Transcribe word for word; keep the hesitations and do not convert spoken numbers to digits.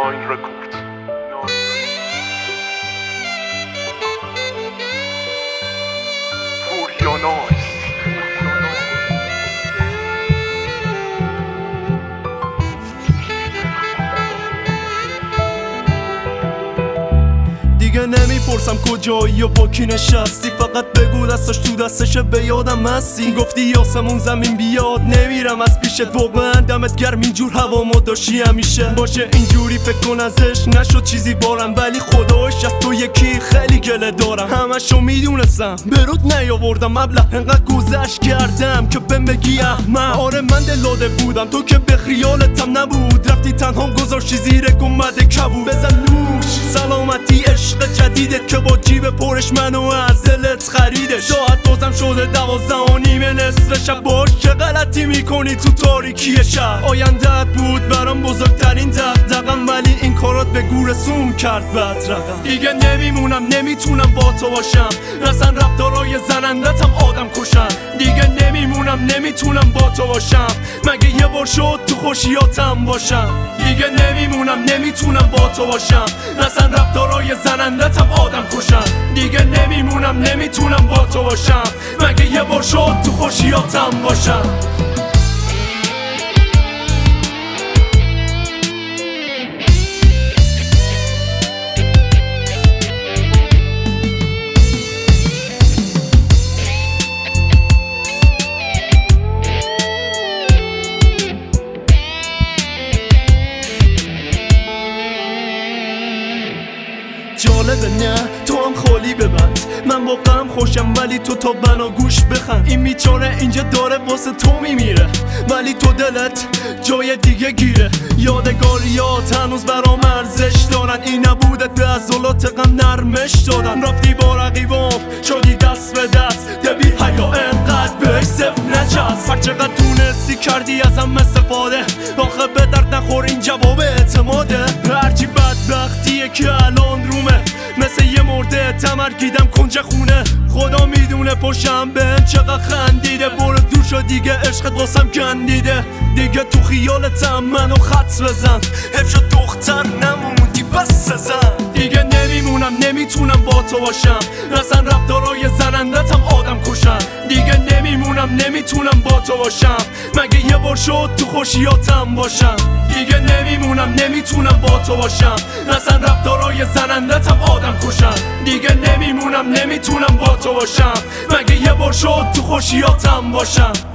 ناین رکورد. پوریا نایس. دیگه نمیپرسم کجایی و با کی نشستی، فقط بگو دستاش تو دستشه به یادم هستی. گفتی آسمون زمین بیاد نمیرم از پیشت، واقعا دمت گرم اینجور هوا داشتی همیشه. باشه اینجوری فکر کن ازش نشد چیزی بارم، ولی خداش از تو یکی خیلی گله دارم. همشو میدونستم برود نیاوردم مبلغ، انقدر گذشت کردم که بهم بگی احمق. آره من دلاده بودم تو که به خیالتم نبود، رفتی تنها گذاشتی زیر گنبد کبود. بزن نوش سلامتی عشق جدیدت که با جیب پرش منو از دلت خریدش. ساعت بازم شده دوازده و نیمه نصف شب، باش چه غلطی میکنی تو تاریکی شب. آیندهت بود برام بزرگترین دغدغه‌ام، ولی این کارات به گورستون کرد بدرقم. دیگه نمیمونم نمیتونم با تو باشم، اصلا رفتارای زنندتم آدم کشن. دیگه نمیمونم نمیتونم با تو باشم، مگه یه بار شد تو خوشیاتم باشم. دیگه نمیمونم نمیتونم با تو باشم، اصلا رفتارای زنندتم آدم کشن. دیگه نمیمونم نمیتونم با تو باشم، مگه یه بار شد تو خوشیاتم باشم. جالبه نه تو هم خالی ببند، من با غم خوشم ولی تو تا بنا گوش بخند. این بیچاره اینجا داره واسه تو میمیره، ولی تو دلت جای دیگه گیره. یادگاریات هنوز برام ارزش دارن، این نبودت به عضلات غم نرمش دادن. رفتی با رقیبام شدی دست به دست، دبیر حیا انقدر بهش صفر نچست. هر چقدر تونستی کردی ازم استفاده، آخه به درد نخور این جواب اعتماده. هرچی بدبختیه که الان رومه، مثل یه مرده تمرگیدم کنج خونه. خدا میدونه پشم بهم چقدر خندیده، برو دور شد دیگه عشقت واسم گندیده. دیگه تو خیالتم منو خط بزن، حیف شد دختر نموندی بس زن. دیگه نمیمونم نمیتونم با تو باشم، اصلا رفتارای زنندتم آدم کشن. دیگه نمیمونم نمیتونم با تو باشم، مگه یه بار شد تو خوشیاتم باشم. دیگه نمیمونم نمیتونم با تو باشم، اصلا رفتارای زنندتم آدم کشن. دیگه نمیمونم نمیتونم با تو باشم، مگه یه بار شد تو خوشیاتم باشم.